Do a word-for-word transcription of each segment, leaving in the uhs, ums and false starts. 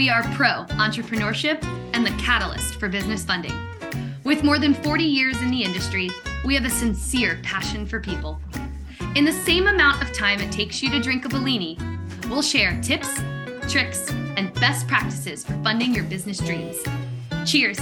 we are pro entrepreneurship and the catalyst for business funding. With more than forty years in the industry, we have a sincere passion for people. In the same amount of time it takes you to drink a Bellini, we'll share tips, tricks, and best practices for funding your business dreams. Cheers.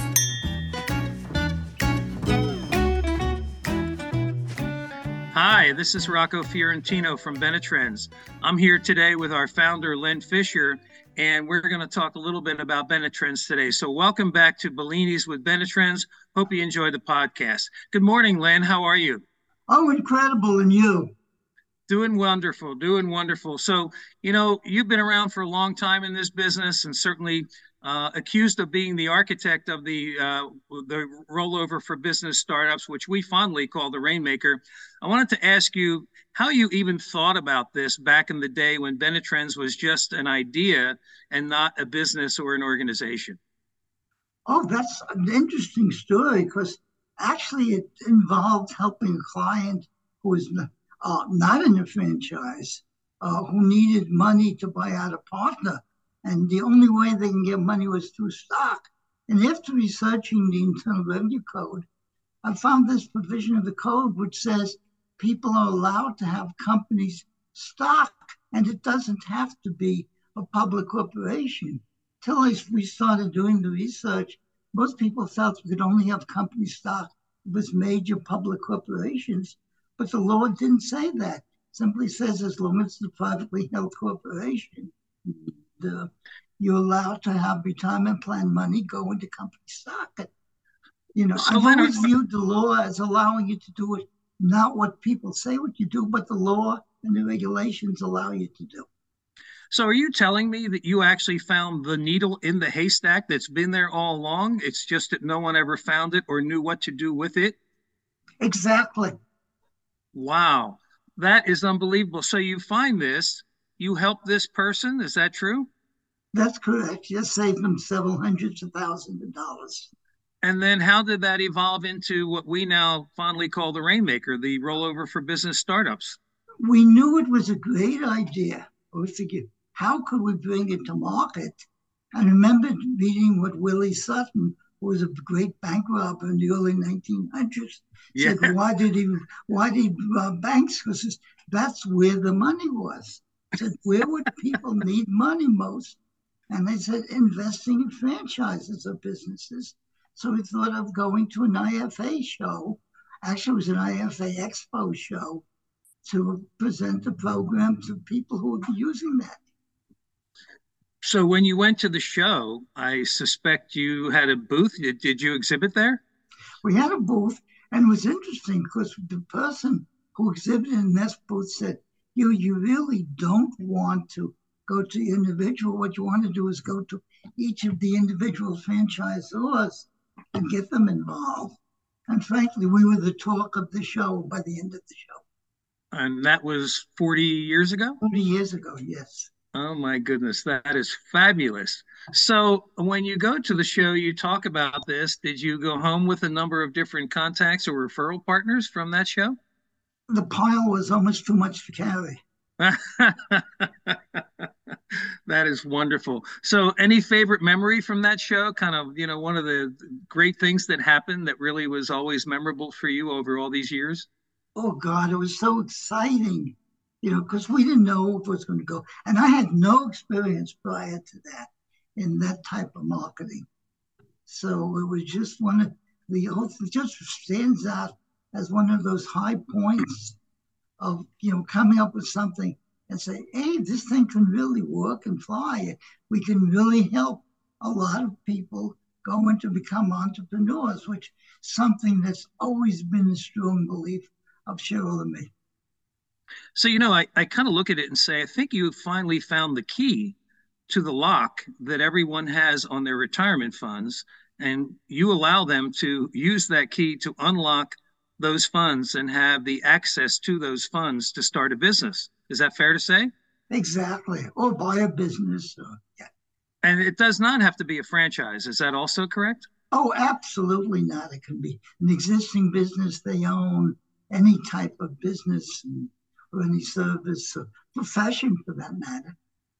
Hi, this is Rocco Fiorentino from Benetrends. I'm here today with our founder, Len Fisher, and we're going to talk a little bit about Benetrends today. So welcome back to Bellinis with Benetrends. Hope you enjoy the podcast. Good morning, Len. How are you? Oh, incredible. And you? Doing wonderful, doing wonderful. So, you know, you've been around for a long time in this business and certainly uh, accused of being the architect of the uh, the rollover for business startups, which we fondly call the Rainmaker. I wanted to ask you how you even thought about this back in the day when Benetrends was just an idea and not a business or an organization. Oh, that's an interesting story because actually it involved helping a client who was uh, not in a franchise, uh, who needed money to buy out a partner. And the only way they can get money was through stock. And after researching the Internal Revenue Code, I found this provision of the code which says people are allowed to have companies stock, and it doesn't have to be a public corporation. Till we started doing the research, most people felt we could only have company stock with major public corporations, but the law didn't say that. It simply says as long as it's a privately held corporation, the, you're allowed to have retirement plan money go into company stock. You know, so I've always viewed the law as allowing you to do it, not what people say what you do, but the law and the regulations allow you to do. So are you telling me that you actually found the needle in the haystack that's been there all along? It's just that no one ever found it or knew what to do with it? Exactly. Wow. That is unbelievable. So you find this, you help this person, is that true? That's correct. Just saved them several hundreds of thousands of dollars. And then how did that evolve into what we now fondly call the Rainmaker, the rollover for business startups? We knew it was a great idea. We figured, how could we bring it to market? I remember reading what Willie Sutton, who was a great bank robber in the early nineteen hundreds, yeah. said, why did he why did he rob banks? Because that's where the money was. I said, where would people need money most? And they said, investing in franchises of businesses. So we thought of going to an I F A show. Actually, it was an I F A Expo show to present the program to people who would be using that. So when you went to the show, I suspect you had a booth. Did, did you exhibit there? We had a booth, and it was interesting because the person who exhibited in this booth said, you, you really don't want to go to individual. What you want to do is go to each of the individual franchisors and get them involved. And frankly, we were the talk of the show by the end of the show. And that was forty years ago? forty years ago, yes. Oh, my goodness. That is fabulous. So when you go to the show, you talk about this. Did you go home with a number of different contacts or referral partners from that show? The pile was almost too much to carry. That is wonderful. So any favorite memory from that show? Kind of, you know, one of the great things that happened that really was always memorable for you over all these years? Oh, God, it was so exciting, you know, because we didn't know if it was going to go. And I had no experience prior to that in that type of marketing. So it was just one of the, it just stands out as one of those high points of, you know, coming up with something and say, hey, this thing can really work and fly. We can really help a lot of people go into become entrepreneurs, which is something that's always been a strong belief of Cheryl and me. So, you know, I, I kind of look at it and say, I think you finally found the key to the lock that everyone has on their retirement funds, and you allow them to use that key to unlock those funds and have the access to those funds to start a business. Is that fair to say? Exactly. Or buy a business. Or, yeah. And it does not have to be a franchise. Is that also correct? Oh, absolutely not. It can be an existing business they own, any type of business or any service or profession for that matter.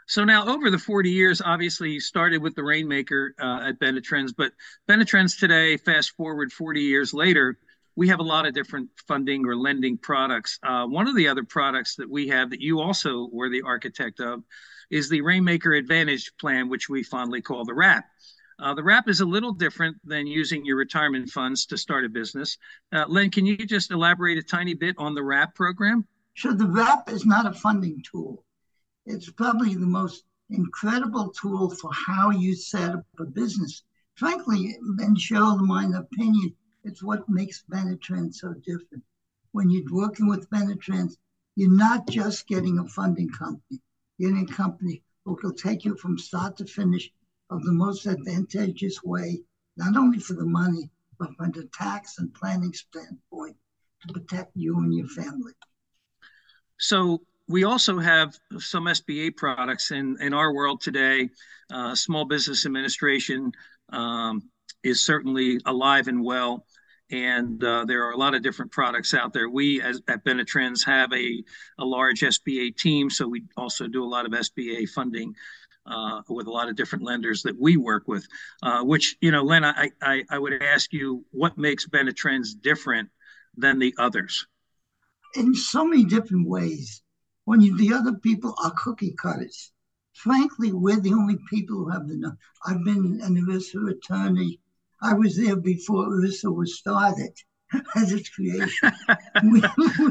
So now over the forty years, obviously you started with the Rainmaker uh, at Benetrends, but Benetrends today, fast forward forty years later, we have a lot of different funding or lending products. Uh, one of the other products that we have that you also were the architect of is the Rainmaker Advantage Plan, which we fondly call the RAP. Uh, the RAP is a little different than using your retirement funds to start a business. Uh, Len, can you just elaborate a tiny bit on the RAP program? Sure, the RAP is not a funding tool. It's probably the most incredible tool for how you set up a business. Frankly, in Cheryl, my opinion, it's what makes Benetrends so different. When you're working with Benetrends, you're not just getting a funding company. You're getting a company who will take you from start to finish of the most advantageous way, not only for the money, but from the tax and planning standpoint to protect you and your family. So we also have some S B A products in, in our world today. Uh, Small Business Administration um, is certainly alive and well. And uh, there are a lot of different products out there. We as, at Benetrends have a, a large S B A team, so we also do a lot of S B A funding uh, with a lot of different lenders that we work with, uh, which, you know, Len, I, I, I would ask you, what makes Benetrends different than the others? In so many different ways. When you, the other people are cookie cutters. Frankly, we're the only people who have the. I've been an ERISA attorney. I was there before ERISA was started as its creation. we,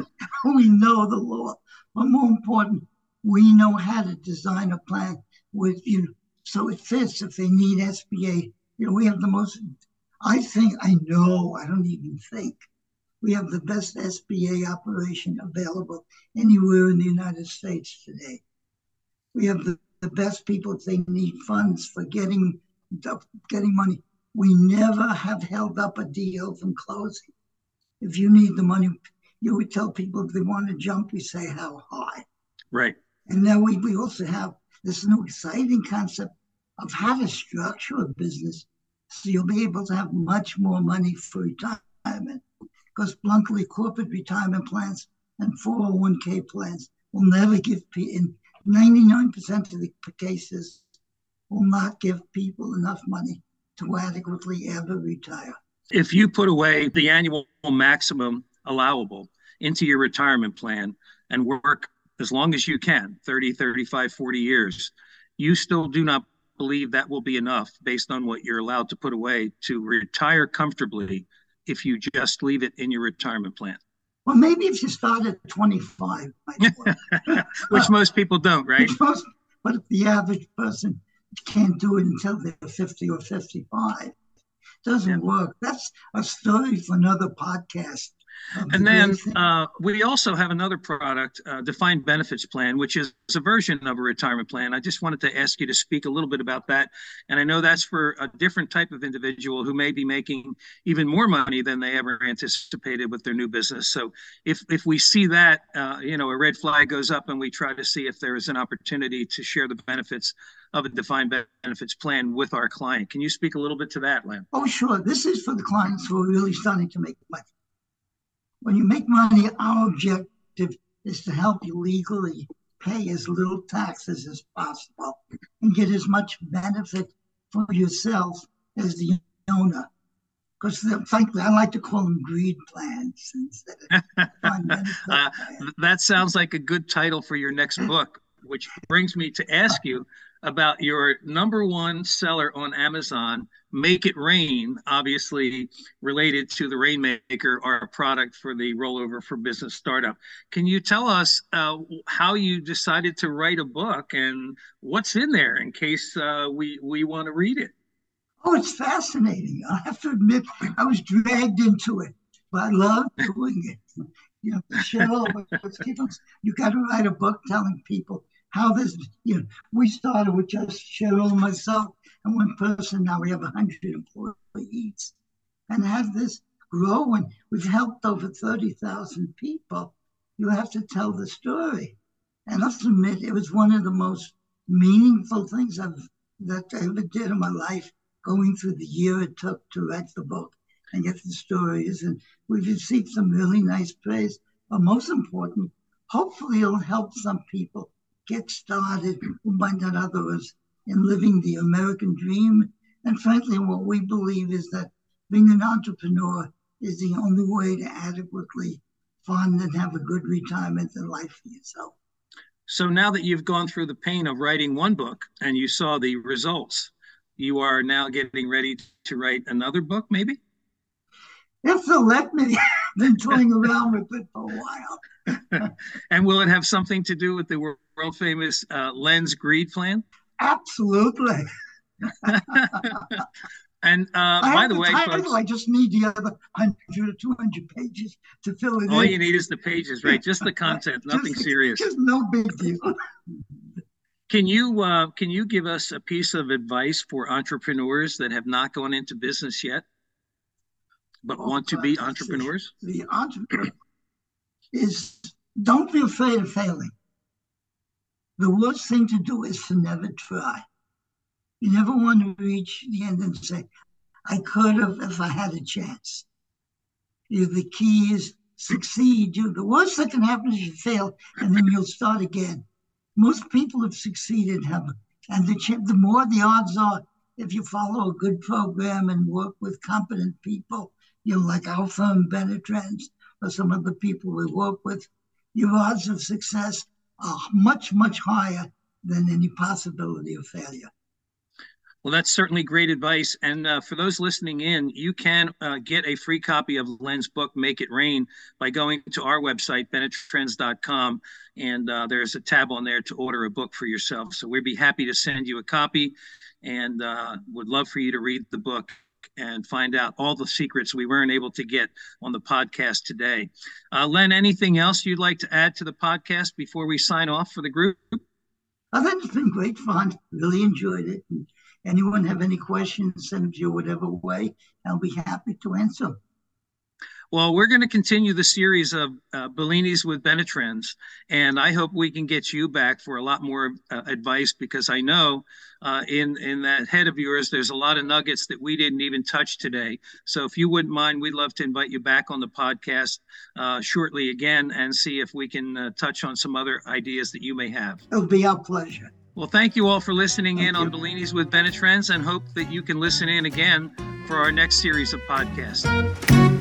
we know the law, but more important, we know how to design a plan with you know, so it fits. If they need S B A, you know, we have the most. I think I know. I don't even think. We have the best S B A operation available anywhere in the United States today. We have the, the best people if they need funds for getting getting money. We never have held up a deal from closing. If you need the money, you would tell people if they want to jump, we say how high. Right. And now we, we also have this new exciting concept of how to structure a business so you'll be able to have much more money for retirement. Because bluntly, corporate retirement plans and four oh one k plans will never give people, in ninety-nine percent of the cases, will not give people enough money to adequately ever retire. If you put away the annual maximum allowable into your retirement plan and work as long as you can, thirty, thirty-five, forty years, you still do not believe that will be enough based on what you're allowed to put away to retire comfortably if you just leave it in your retirement plan. Well, maybe if you start at twenty-five, which uh, most people don't, right? Most, but if the average person can't do it until they're fifty or fifty-five, it doesn't yeah. work. That's a story for another podcast. And then uh, we also have another product, uh, Defined Benefits Plan, which is a version of a retirement plan. I just wanted to ask you to speak a little bit about that. And I know that's for a different type of individual who may be making even more money than they ever anticipated with their new business. So if if we see that, uh, you know, a red flag goes up and we try to see if there is an opportunity to share the benefits of a defined benefits plan with our client. Can you speak a little bit to that, Len? Oh, sure. This is for the clients who are really starting to make money. When you make money, our objective is to help you legally pay as little taxes as possible and get as much benefit for yourself as the owner. Because frankly, I like to call them greed plans instead of uh, that sounds like a good title for your next book, which brings me to ask you about your number one seller on Amazon, Make It Rain, obviously related to the Rainmaker, our product for the rollover for business startup. Can you tell us uh, how you decided to write a book and what's in there in case uh, we, we want to read it? Oh, it's fascinating. I have to admit, I was dragged into it, but I love doing it. You know, Cheryl, you got to write a book telling people how this, you know, we started with just Cheryl and myself and one person. Now we have one hundred employees and have this grow. And we've helped over thirty thousand people. You have to tell the story. And I have to admit, it was one of the most meaningful things I've, that I ever did in my life, going through the year it took to write the book and get the stories. And we've received some really nice praise. But most important, hopefully it'll help some people get started, who might not others, in living the American dream. And frankly, what we believe is that being an entrepreneur is the only way to adequately fund and have a good retirement and life for yourself. So now that you've gone through the pain of writing one book and you saw the results, you are now getting ready to write another book, maybe? If they'll let me. I've been toying around with it for a while. And will it have something to do with the world famous uh, Len's Greed Plan? Absolutely. And uh, by the, the way, title, folks, I just need the other one hundred or two hundred pages to fill it all in. you need is the pages, right? Just the content, nothing just, serious. Just no big deal. Can you uh, can you give us a piece of advice for entrepreneurs that have not gone into business yet, but oh, want to be entrepreneurs? The entrepreneur is, don't be afraid of failing. The worst thing to do is to never try. You never want to reach the end and say, I could have if I had a chance. You, the key is succeed. You, the worst that can happen is you fail, and then you'll start again. Most people have succeeded, have, and the, the more the odds are, if you follow a good program and work with competent people, you know, like our firm, Benetrends, or some of the people we work with, your odds of success are much, much higher than any possibility of failure. Well, that's certainly great advice. And uh, for those listening in, you can uh, get a free copy of Len's book, Make It Rain, by going to our website, benetrends dot com. And uh, there's a tab on there to order a book for yourself. So we'd be happy to send you a copy and uh, would love for you to read the book and find out all the secrets we weren't able to get on the podcast today. Uh, Len, anything else you'd like to add to the podcast before we sign off for the group? I think it's been great fun. Really enjoyed it. And anyone have any questions, send them to you whatever way. I'll be happy to answer. Well, we're going to continue the series of uh, Bellinis with Benetrends, and I hope we can get you back for a lot more uh, advice, because I know uh, in, in that head of yours, there's a lot of nuggets that we didn't even touch today. So if you wouldn't mind, we'd love to invite you back on the podcast uh, shortly again and see if we can uh, touch on some other ideas that you may have. It'll be our pleasure. Well, thank you all for listening thank in you. on Bellinis with Benetrends, and hope that you can listen in again for our next series of podcasts.